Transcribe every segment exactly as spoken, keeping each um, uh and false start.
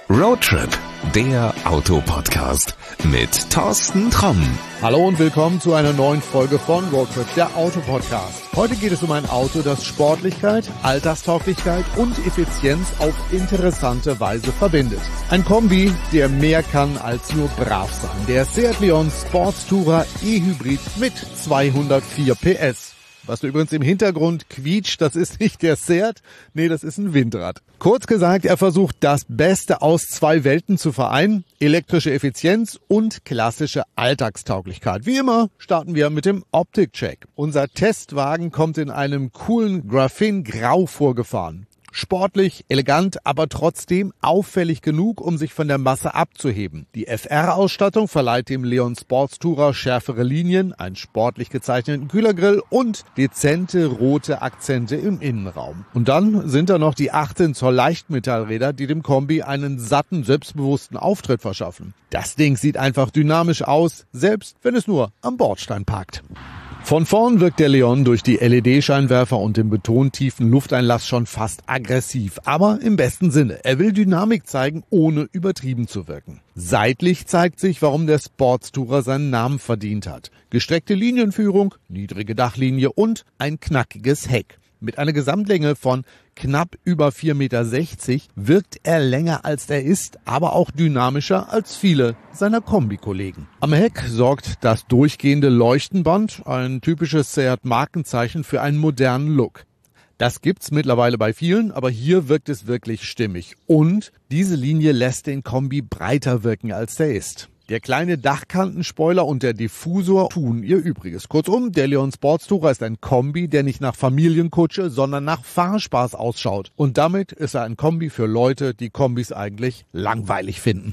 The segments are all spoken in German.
Roadtrip, der Autopodcast mit Thorsten Tromm. Hallo und willkommen zu einer neuen Folge von Roadtrip, der Autopodcast. Heute geht es um ein Auto, das Sportlichkeit, Alltagstauglichkeit und Effizienz auf interessante Weise verbindet. Ein Kombi, der mehr kann als nur brav sein. Der Seat Leon Sportstourer E-Hybrid mit zweihundertvier P S. Was du übrigens im Hintergrund quietscht, das ist nicht der Seat, nee, das ist ein Windrad. Kurz gesagt, er versucht das Beste aus zwei Welten zu vereinen, elektrische Effizienz und klassische Alltagstauglichkeit. Wie immer starten wir mit dem Optikcheck. Unser Testwagen kommt in einem coolen Graphene-Grau vorgefahren. Sportlich, elegant, aber trotzdem auffällig genug, um sich von der Masse abzuheben. Die F R-Ausstattung verleiht dem Leon Sportstourer schärfere Linien, einen sportlich gezeichneten Kühlergrill und dezente rote Akzente im Innenraum. Und dann sind da noch die achtzehn Zoll Leichtmetallräder, die dem Kombi einen satten, selbstbewussten Auftritt verschaffen. Das Ding sieht einfach dynamisch aus, selbst wenn es nur am Bordstein parkt. Von vorn wirkt der Leon durch die L E D-Scheinwerfer und den betontiefen Lufteinlass schon fast aggressiv, aber im besten Sinne. Er will Dynamik zeigen, ohne übertrieben zu wirken. Seitlich zeigt sich, warum der Sportstourer seinen Namen verdient hat. Gestreckte Linienführung, niedrige Dachlinie und ein knackiges Heck. Mit einer Gesamtlänge von knapp über vier Komma sechzig Meter wirkt er länger als er ist, aber auch dynamischer als viele seiner Kombikollegen. Am Heck sorgt das durchgehende Leuchtenband, ein typisches Seat-Markenzeichen für einen modernen Look. Das gibt's mittlerweile bei vielen, aber hier wirkt es wirklich stimmig. Und diese Linie lässt den Kombi breiter wirken, als der ist. Der kleine Dachkantenspoiler und der Diffusor tun ihr Übriges. Kurzum, der Leon Sportstourer ist ein Kombi, der nicht nach Familienkutsche, sondern nach Fahrspaß ausschaut. Und damit ist er ein Kombi für Leute, die Kombis eigentlich langweilig finden.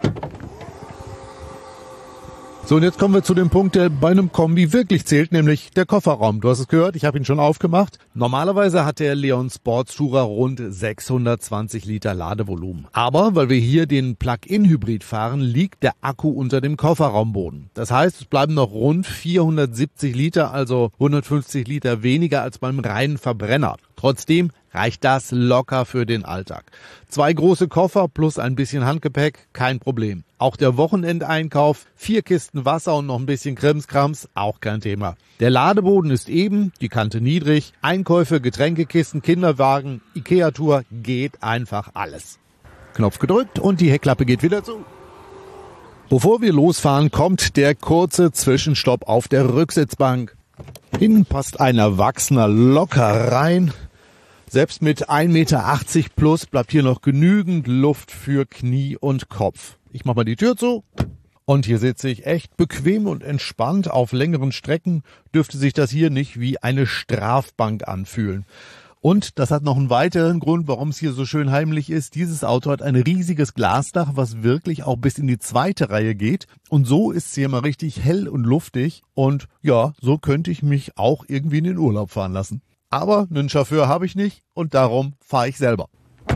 So, und jetzt kommen wir zu dem Punkt, der bei einem Kombi wirklich zählt, nämlich der Kofferraum. Du hast es gehört, ich habe ihn schon aufgemacht. Normalerweise hat der Leon Sportstourer rund sechshundertzwanzig Liter Ladevolumen. Aber weil wir hier den Plug-in-Hybrid fahren, liegt der Akku unter dem Kofferraumboden. Das heißt, es bleiben noch rund vierhundertsiebzig Liter, also hundertfünfzig Liter weniger als beim reinen Verbrenner. Trotzdem reicht das locker für den Alltag. Zwei große Koffer plus ein bisschen Handgepäck, kein Problem. Auch der Wochenendeinkauf, vier Kisten Wasser und noch ein bisschen Krimskrams, auch kein Thema. Der Ladeboden ist eben, die Kante niedrig, Einkäufe, Getränkekisten, Kinderwagen, Ikea-Tour, geht einfach alles. Knopf gedrückt und die Heckklappe geht wieder zu. Bevor wir losfahren, kommt der kurze Zwischenstopp auf der Rücksitzbank. Hinten passt ein Erwachsener locker rein. Selbst mit ein Meter achtzig plus bleibt hier noch genügend Luft für Knie und Kopf. Ich mach mal die Tür zu. Und hier sitze ich echt bequem und entspannt. Auf längeren Strecken dürfte sich das hier nicht wie eine Strafbank anfühlen. Und das hat noch einen weiteren Grund, warum es hier so schön heimlich ist. Dieses Auto hat ein riesiges Glasdach, was wirklich auch bis in die zweite Reihe geht. Und so ist es hier mal richtig hell und luftig. Und ja, so könnte ich mich auch irgendwie in den Urlaub fahren lassen. Aber einen Chauffeur habe ich nicht und darum fahre ich selber.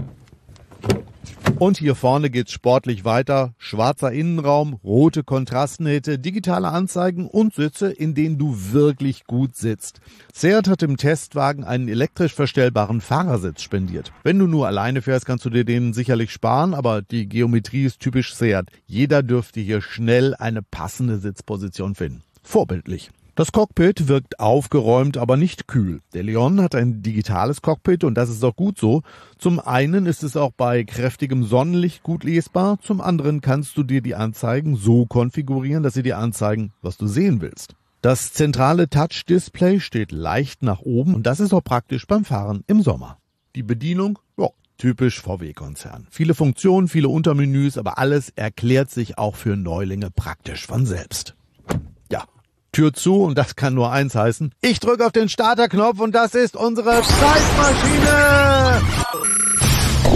Und hier vorne geht's sportlich weiter. Schwarzer Innenraum, rote Kontrastnähte, digitale Anzeigen und Sitze, in denen du wirklich gut sitzt. Seat hat im Testwagen einen elektrisch verstellbaren Fahrersitz spendiert. Wenn du nur alleine fährst, kannst du dir den sicherlich sparen, aber die Geometrie ist typisch Seat. Jeder dürfte hier schnell eine passende Sitzposition finden. Vorbildlich. Das Cockpit wirkt aufgeräumt, aber nicht kühl. Der Leon hat ein digitales Cockpit und das ist auch gut so. Zum einen ist es auch bei kräftigem Sonnenlicht gut lesbar, zum anderen kannst du dir die Anzeigen so konfigurieren, dass sie dir anzeigen, was du sehen willst. Das zentrale Touch-Display steht leicht nach oben und das ist auch praktisch beim Fahren im Sommer. Die Bedienung, ja, typisch V W-Konzern. Viele Funktionen, viele Untermenüs, aber alles erklärt sich auch für Neulinge praktisch von selbst. Ja. Tür zu und das kann nur eins heißen. Ich drücke auf den Starterknopf und das ist unsere Zeitmaschine.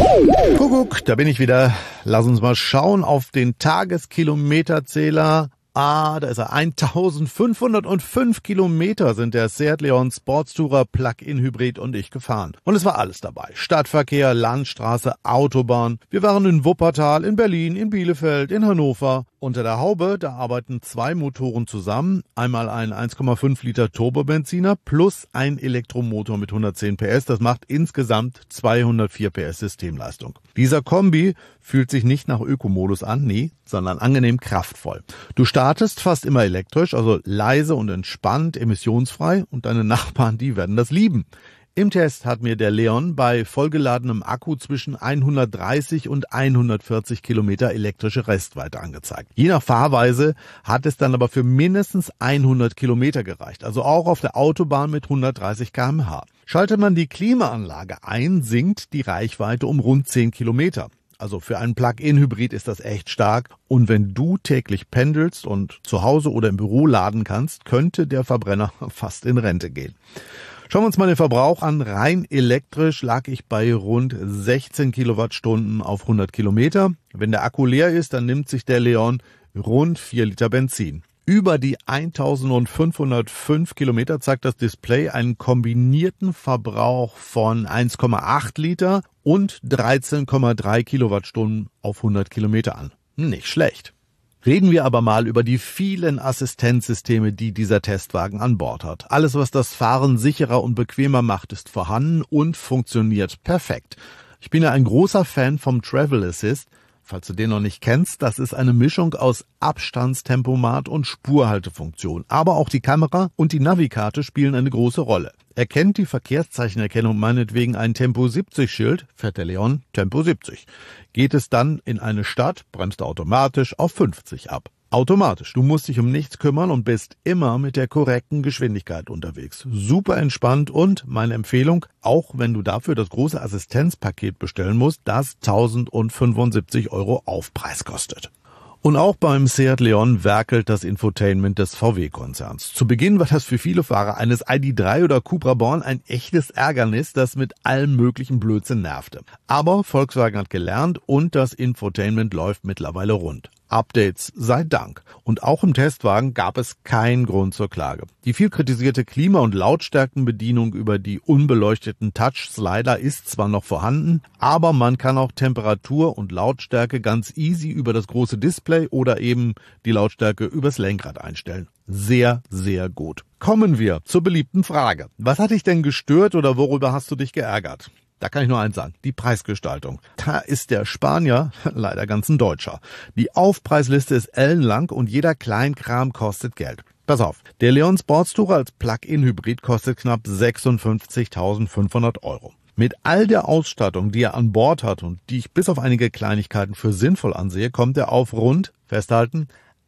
Kuckuck, da bin ich wieder. Lass uns mal schauen auf den Tageskilometerzähler. Ah, da ist er. eintausendfünfhundertfünf Kilometer sind der Seat Leon Sportstourer Plug-in Hybrid und ich gefahren. Und es war alles dabei. Stadtverkehr, Landstraße, Autobahn. Wir waren in Wuppertal, in Berlin, in Bielefeld, in Hannover. Unter der Haube, da arbeiten zwei Motoren zusammen. Einmal ein eins Komma fünf Liter Turbobenziner plus ein Elektromotor mit hundertzehn P S. Das macht insgesamt zweihundertvier P S Systemleistung. Dieser Kombi fühlt sich nicht nach Ökomodus an, nee, sondern angenehm kraftvoll. Du startest fast immer elektrisch, also leise und entspannt, emissionsfrei und deine Nachbarn, die werden das lieben. Im Test hat mir der Leon bei vollgeladenem Akku zwischen hundertdreißig und hundertvierzig Kilometer elektrische Restweite angezeigt. Je nach Fahrweise hat es dann aber für mindestens hundert Kilometer gereicht, also auch auf der Autobahn mit hundertdreißig Kilometer pro Stunde. Schaltet man die Klimaanlage ein, sinkt die Reichweite um rund zehn Kilometer. Also für einen Plug-in-Hybrid ist das echt stark. Und wenn du täglich pendelst und zu Hause oder im Büro laden kannst, könnte der Verbrenner fast in Rente gehen. Schauen wir uns mal den Verbrauch an. Rein elektrisch lag ich bei rund sechzehn Kilowattstunden auf hundert Kilometer. Wenn der Akku leer ist, dann nimmt sich der Leon rund vier Liter Benzin. Über die eintausendfünfhundertfünf Kilometer zeigt das Display einen kombinierten Verbrauch von eins Komma acht Liter und dreizehn Komma drei Kilowattstunden auf hundert Kilometer an. Nicht schlecht. Reden wir aber mal über die vielen Assistenzsysteme, die dieser Testwagen an Bord hat. Alles, was das Fahren sicherer und bequemer macht, ist vorhanden und funktioniert perfekt. Ich bin ja ein großer Fan vom Travel Assist. Falls du den noch nicht kennst, das ist eine Mischung aus Abstandstempomat und Spurhaltefunktion. Aber auch die Kamera und die Navikarte spielen eine große Rolle. Erkennt die Verkehrszeichenerkennung meinetwegen ein Tempo siebzig Schild, fährt der Leon Tempo siebzig. Geht es dann in eine Stadt, bremst er automatisch auf fünfzig ab. Automatisch. Du musst dich um nichts kümmern und bist immer mit der korrekten Geschwindigkeit unterwegs. Super entspannt und meine Empfehlung, auch wenn du dafür das große Assistenzpaket bestellen musst, das tausendfünfundsiebzig Euro Aufpreis kostet. Und auch beim Seat Leon werkelt das Infotainment des V W-Konzerns. Zu Beginn war das für viele Fahrer eines I D drei oder Cupra Born ein echtes Ärgernis, das mit allem möglichen Blödsinn nervte. Aber Volkswagen hat gelernt und das Infotainment läuft mittlerweile rund. Updates sei Dank. Und auch im Testwagen gab es keinen Grund zur Klage. Die viel kritisierte Klima- und Lautstärkenbedienung über die unbeleuchteten Touch-Slider ist zwar noch vorhanden, aber man kann auch Temperatur und Lautstärke ganz easy über das große Display oder eben die Lautstärke übers Lenkrad einstellen. Sehr, sehr gut. Kommen wir zur beliebten Frage. Was hat dich denn gestört oder worüber hast du dich geärgert? Da kann ich nur eins sagen, die Preisgestaltung. Da ist der Spanier leider ganz ein Deutscher. Die Aufpreisliste ist ellenlang und jeder Kleinkram kostet Geld. Pass auf, der Leon Sportstourer als Plug-in-Hybrid kostet knapp sechsundfünfzigtausendfünfhundert Euro. Mit all der Ausstattung, die er an Bord hat und die ich bis auf einige Kleinigkeiten für sinnvoll ansehe, kommt er auf rund, festhalten,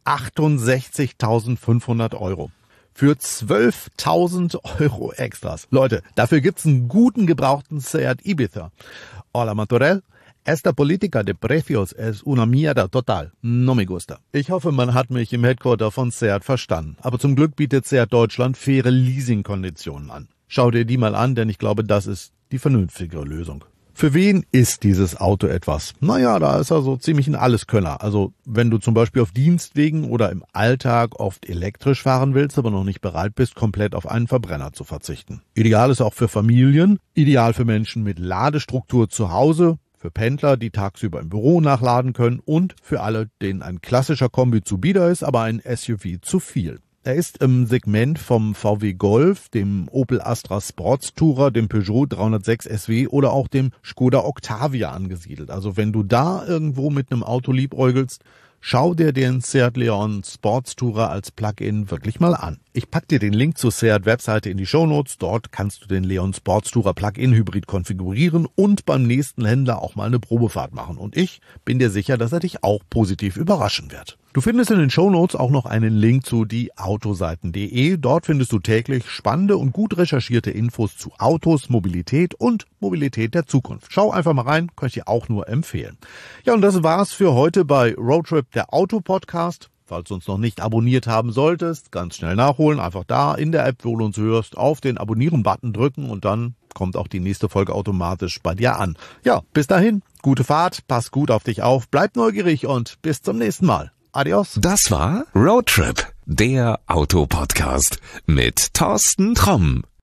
achtundsechzigtausendfünfhundert Euro. Für zwölftausend Euro Extras. Leute, dafür gibt's einen guten gebrauchten Seat Ibiza. Hola Matorel, esta política de precios es una mierda total. No me gusta. Ich hoffe, man hat mich im Headquarter von Seat verstanden. Aber zum Glück bietet Seat Deutschland faire Leasingkonditionen an. Schau dir die mal an, denn ich glaube, das ist die vernünftigere Lösung. Für wen ist dieses Auto etwas? Naja, da ist er so ziemlich ein Alleskönner. Also wenn du zum Beispiel auf Dienstwegen oder im Alltag oft elektrisch fahren willst, aber noch nicht bereit bist, komplett auf einen Verbrenner zu verzichten. Ideal ist auch für Familien, ideal für Menschen mit Ladestruktur zu Hause, für Pendler, die tagsüber im Büro nachladen können und für alle, denen ein klassischer Kombi zu bieder ist, aber ein S U V zu viel. Er ist im Segment vom V W Golf, dem Opel Astra Sportstourer, dem Peugeot dreihundertsechs S W oder auch dem Skoda Octavia angesiedelt. Also wenn du da irgendwo mit einem Auto liebäugelst, schau dir den Seat Leon Sportstourer als Plug-in wirklich mal an. Ich pack dir den Link zur Seat-Webseite in die Shownotes. Dort kannst du den Leon Sportstourer Plug-in-Hybrid konfigurieren und beim nächsten Händler auch mal eine Probefahrt machen. Und ich bin dir sicher, dass er dich auch positiv überraschen wird. Du findest in den Shownotes auch noch einen Link zu die autoseiten punkt de. Dort findest du täglich spannende und gut recherchierte Infos zu Autos, Mobilität und Mobilität der Zukunft. Schau einfach mal rein, kann ich dir auch nur empfehlen. Ja, und das war's für heute bei Roadtrip, der Auto-Podcast. Falls du uns noch nicht abonniert haben solltest, ganz schnell nachholen. Einfach da in der App, wo du uns hörst, auf den Abonnieren-Button drücken und dann kommt auch die nächste Folge automatisch bei dir an. Ja, bis dahin, gute Fahrt, pass gut auf dich auf, bleib neugierig und bis zum nächsten Mal. Adios. Das war Roadtrip, der Autopodcast mit Thorsten Tromm.